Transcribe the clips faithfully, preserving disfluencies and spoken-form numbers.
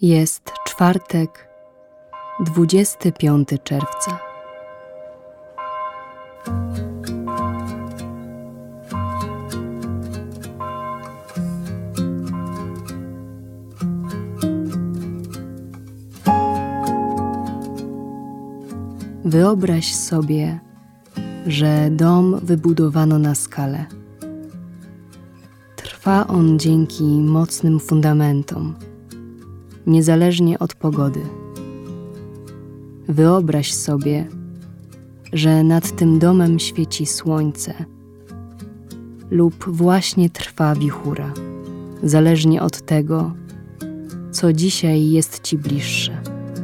Jest czwartek, dwudziestego piątego czerwca. Wyobraź sobie, że dom wybudowano na skalę. Trwa on dzięki mocnym fundamentom, niezależnie od pogody. Wyobraź sobie, że nad tym domem świeci słońce lub właśnie trwa wichura, zależnie od tego, co dzisiaj jest ci bliższe.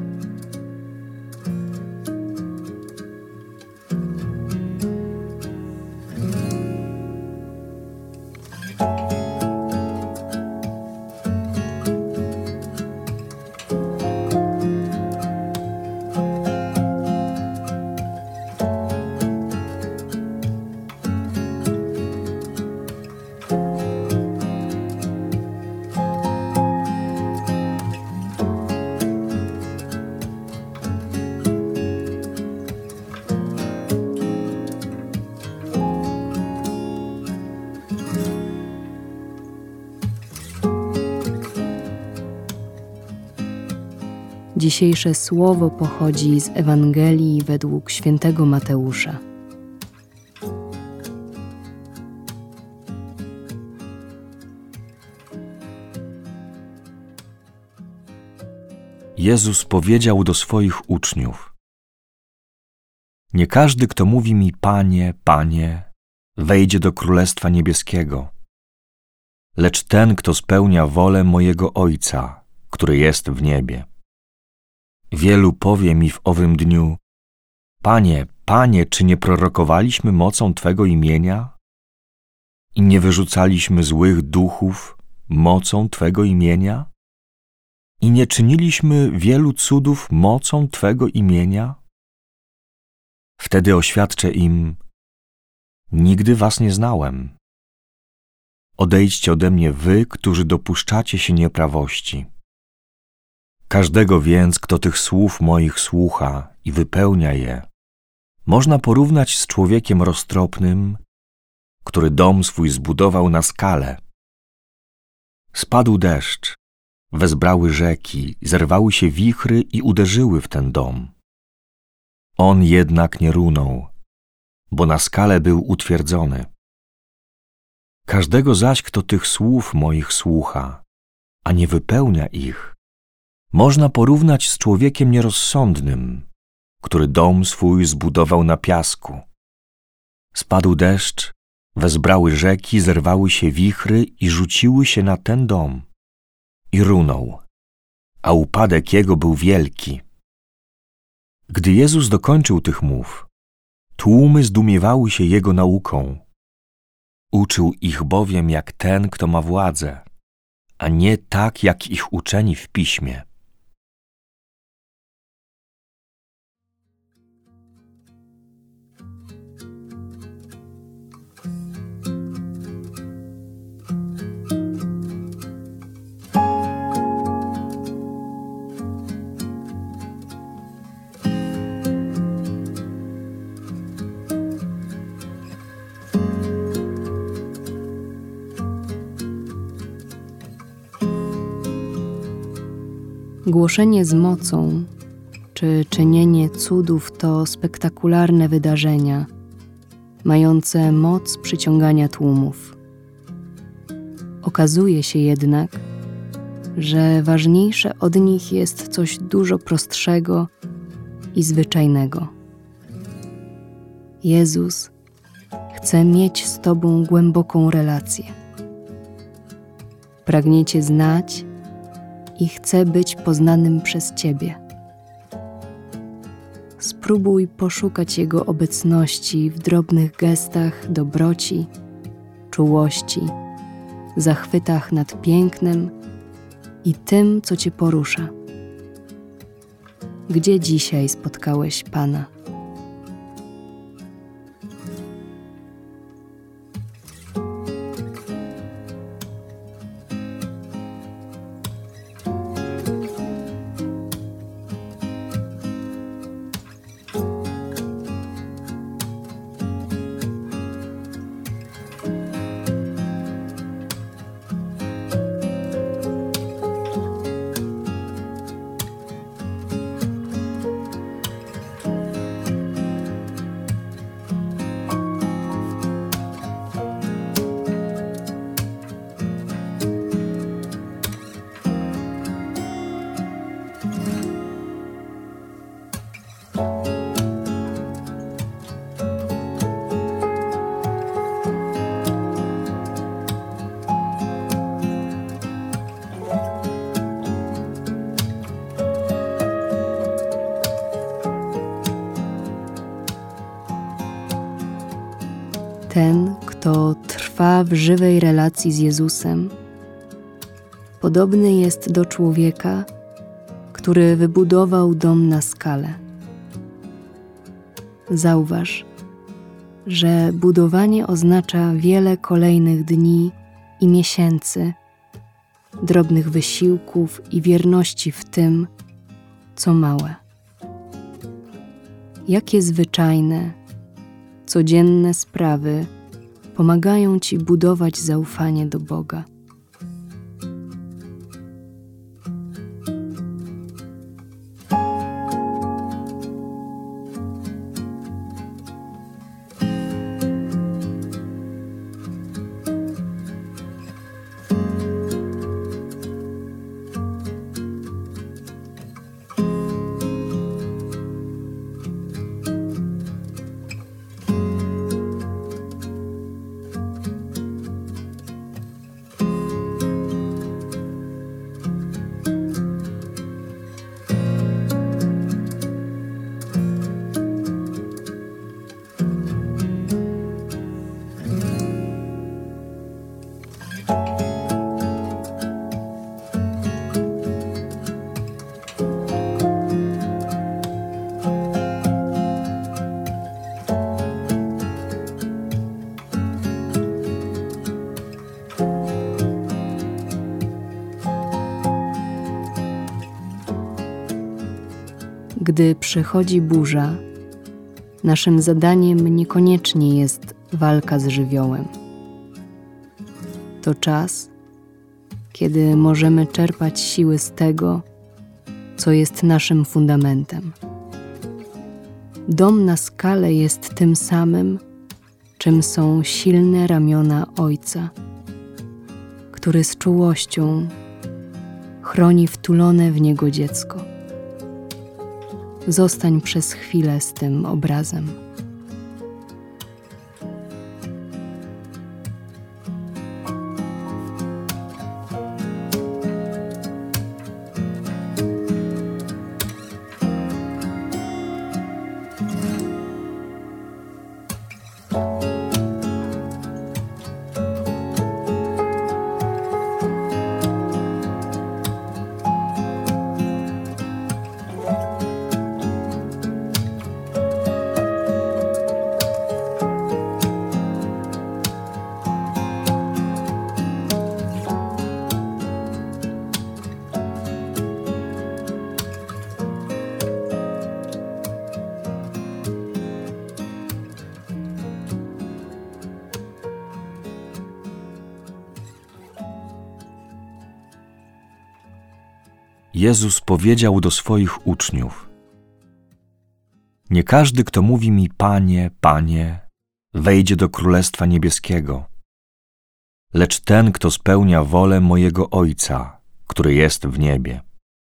Dzisiejsze słowo pochodzi z Ewangelii według świętego Mateusza. Jezus powiedział do swoich uczniów: Nie każdy, kto mówi mi Panie, Panie, wejdzie do Królestwa Niebieskiego, lecz ten, kto spełnia wolę mojego Ojca, który jest w niebie. Wielu powie mi w owym dniu: Panie, Panie, czy nie prorokowaliśmy mocą Twego imienia i nie wyrzucaliśmy złych duchów mocą Twego imienia i nie czyniliśmy wielu cudów mocą Twego imienia? Wtedy oświadczę im: Nigdy was nie znałem. Odejdźcie ode mnie wy, którzy dopuszczacie się nieprawości. Każdego więc, kto tych słów moich słucha i wypełnia je, można porównać z człowiekiem roztropnym, który dom swój zbudował na skale. Spadł deszcz, wezbrały rzeki, zerwały się wichry i uderzyły w ten dom. On jednak nie runął, bo na skale był utwierdzony. Każdego zaś, kto tych słów moich słucha, a nie wypełnia ich, można porównać z człowiekiem nierozsądnym, który dom swój zbudował na piasku. Spadł deszcz, wezbrały rzeki, zerwały się wichry i rzuciły się na ten dom. I runął, a upadek jego był wielki. Gdy Jezus dokończył tych mów, tłumy zdumiewały się Jego nauką. Uczył ich bowiem jak ten, kto ma władzę, a nie tak, jak ich uczeni w Piśmie. Głoszenie z mocą czy czynienie cudów to spektakularne wydarzenia, mające moc przyciągania tłumów. Okazuje się jednak, że ważniejsze od nich jest coś dużo prostszego i zwyczajnego. Jezus chce mieć z Tobą głęboką relację. Pragnie Cię znać i chce być poznanym przez Ciebie. Spróbuj poszukać Jego obecności w drobnych gestach dobroci, czułości, zachwytach nad pięknem i tym, co Cię porusza. Gdzie dzisiaj spotkałeś Pana? Ten, kto trwa w żywej relacji z Jezusem, podobny jest do człowieka, który wybudował dom na skale. Zauważ, że budowanie oznacza wiele kolejnych dni i miesięcy, drobnych wysiłków i wierności w tym, co małe. Jakie zwyczajne, codzienne sprawy pomagają Ci budować zaufanie do Boga. Gdy przychodzi burza, naszym zadaniem niekoniecznie jest walka z żywiołem. To czas, kiedy możemy czerpać siły z tego, co jest naszym fundamentem. Dom na skale jest tym samym, czym są silne ramiona Ojca, który z czułością chroni wtulone w Niego dziecko. Zostań przez chwilę z tym obrazem. Jezus powiedział do swoich uczniów: Nie każdy, kto mówi mi Panie, Panie, wejdzie do Królestwa Niebieskiego, lecz ten, kto spełnia wolę mojego Ojca, który jest w niebie.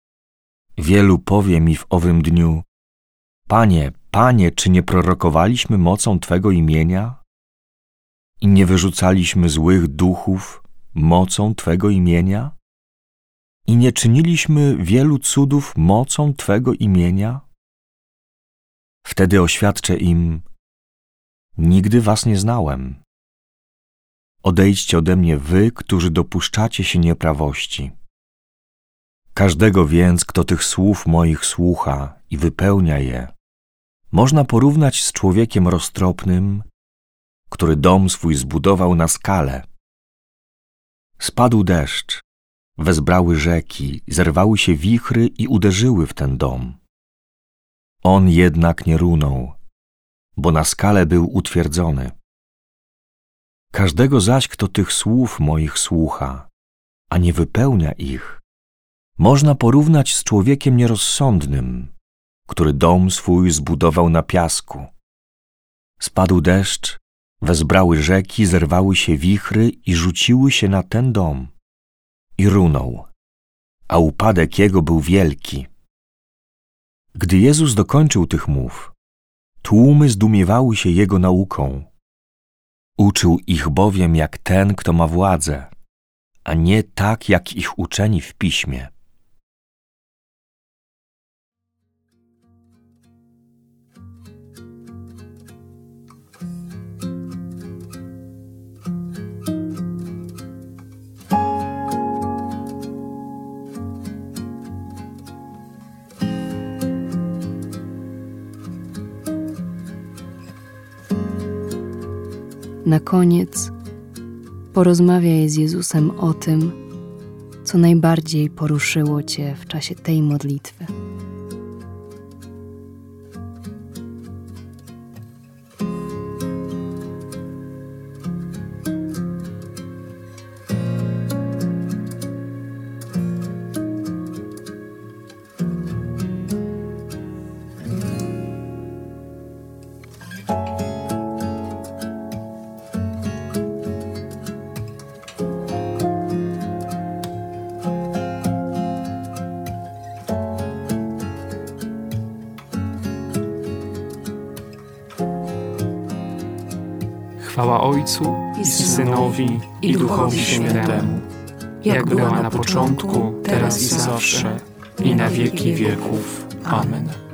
Wielu powie mi w owym dniu: Panie, Panie, czy nie prorokowaliśmy mocą Twego imienia i nie wyrzucaliśmy złych duchów mocą Twego imienia? I nie czyniliśmy wielu cudów mocą Twego imienia? Wtedy oświadczę im: Nigdy was nie znałem. Odejdźcie ode mnie wy, którzy dopuszczacie się nieprawości. Każdego więc, kto tych słów moich słucha i wypełnia je, można porównać z człowiekiem roztropnym, który dom swój zbudował na skale. Spadł deszcz, wezbrały rzeki, zerwały się wichry i uderzyły w ten dom. On jednak nie runął, bo na skale był utwierdzony. Każdego zaś, kto tych słów moich słucha, a nie wypełnia ich, można porównać z człowiekiem nierozsądnym, który dom swój zbudował na piasku. Spadł deszcz, wezbrały rzeki, zerwały się wichry i rzuciły się na ten dom. I runął, a upadek jego był wielki. Gdy Jezus dokończył tych mów, tłumy zdumiewały się Jego nauką. Uczył ich bowiem jak ten, kto ma władzę, a nie tak jak ich uczeni w Piśmie. Na koniec porozmawiaj z Jezusem o tym, co najbardziej poruszyło Cię w czasie tej modlitwy. Chwała Ojcu i Synowi, i Duchowi Świętemu, jak była na początku, teraz i zawsze, i na wieki wieków. Amen.